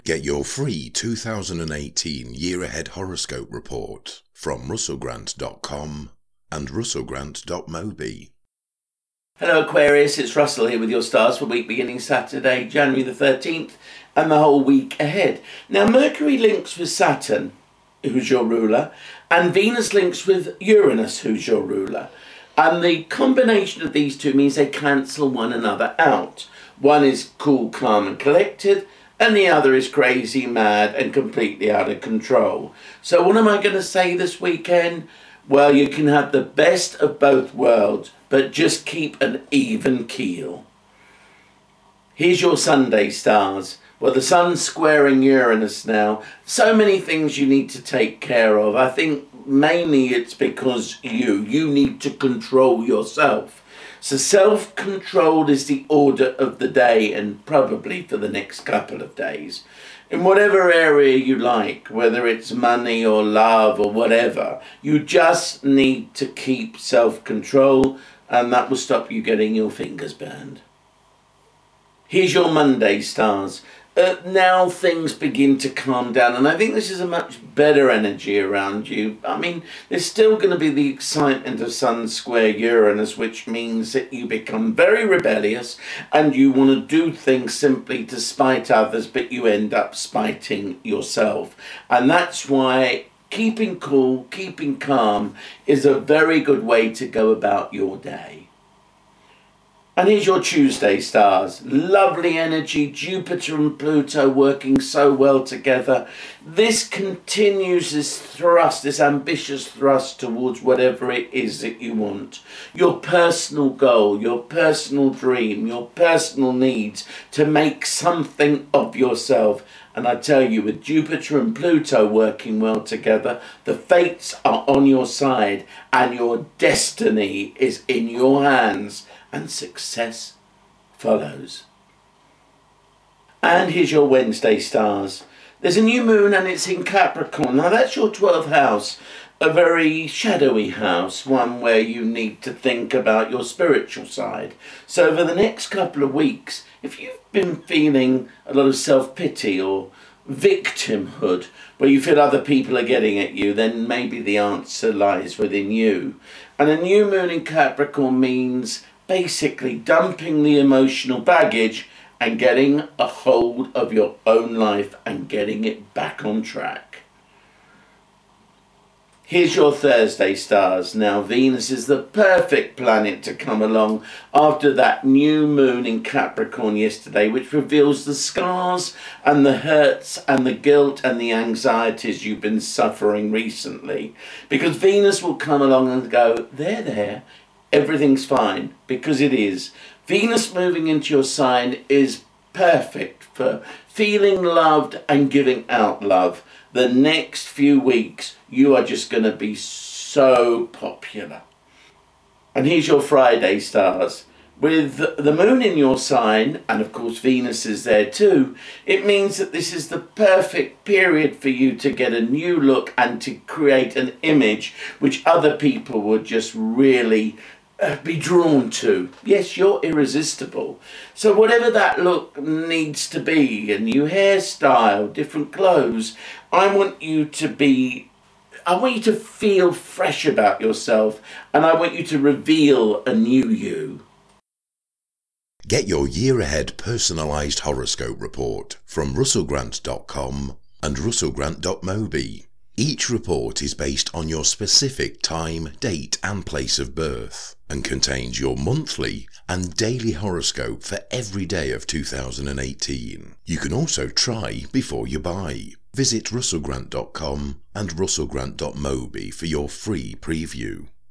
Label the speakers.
Speaker 1: Get your free 2018 Year Ahead Horoscope Report from russellgrant.com and russellgrant.mobi.
Speaker 2: Hello Aquarius, it's Russell here with your stars for week beginning Saturday, January the 13th and the whole week ahead. Now Mercury links with Saturn, who's your ruler, and Venus links with Uranus, who's your ruler. And the combination of these two means they cancel one another out. One is cool, calm and collected, and the other is crazy, mad and completely out of control. So what am I going to say this weekend? Well, you can have the best of both worlds, but just keep an even keel. Here's your Sunday stars. Well, the sun's squaring Uranus now. So many things you need to take care of. I think mainly it's because you need to control yourself. So self-control is the order of the day, and probably for the next couple of days. In whatever area you like, whether it's money or love or whatever, you just need to keep self-control, and that will stop you getting your fingers burned. Here's your Monday stars. Now things begin to calm down, and I think this is a much better energy around you. I mean, there's still going to be the excitement of Sun square Uranus, which means that you become very rebellious and you want to do things simply to spite others, but you end up spiting yourself. And that's why keeping cool, keeping calm is a very good way to go about your day. And here's your Tuesday stars. Lovely energy, Jupiter and Pluto working so well together. This continues this thrust, this ambitious thrust towards whatever it is that you want. Your personal goal, your personal dream, your personal needs to make something of yourself. And I tell you, with Jupiter and Pluto working well together, the fates are on your side and your destiny is in your hands. And success follows. And here's your Wednesday stars. There's a new moon and it's in Capricorn. Now that's your 12th house, a very shadowy house, one where you need to think about your spiritual side. So over the next couple of weeks, if you've been feeling a lot of self-pity or victimhood, where you feel other people are getting at you, then maybe the answer lies within you. And a new moon in Capricorn means basically dumping the emotional baggage and getting a hold of your own life and getting it back on track. Here's your Thursday stars. Now Venus is the perfect planet to come along after that new moon in Capricorn yesterday, which reveals the scars and the hurts and the guilt and the anxieties you've been suffering recently. Because Venus will come along and go, there, everything's fine, because it is. Venus moving into your sign is perfect for feeling loved and giving out love. The next few weeks, you are just going to be so popular. And here's your Friday stars. With the moon in your sign, and of course Venus is there too, it means that this is the perfect period for you to get a new look and to create an image which other people would just really be drawn to. Yes, you're irresistible. So whatever that look needs to be, a new hairstyle, different clothes, I want you to feel fresh about yourself, and I want you to reveal a new you.
Speaker 1: Get your Year Ahead personalised horoscope report from russellgrant.com and russellgrant.mobi. Each report is based on your specific time, date and place of birth and contains your monthly and daily horoscope for every day of 2018. You can also try before you buy. Visit russellgrant.com and russellgrant.mobi for your free preview.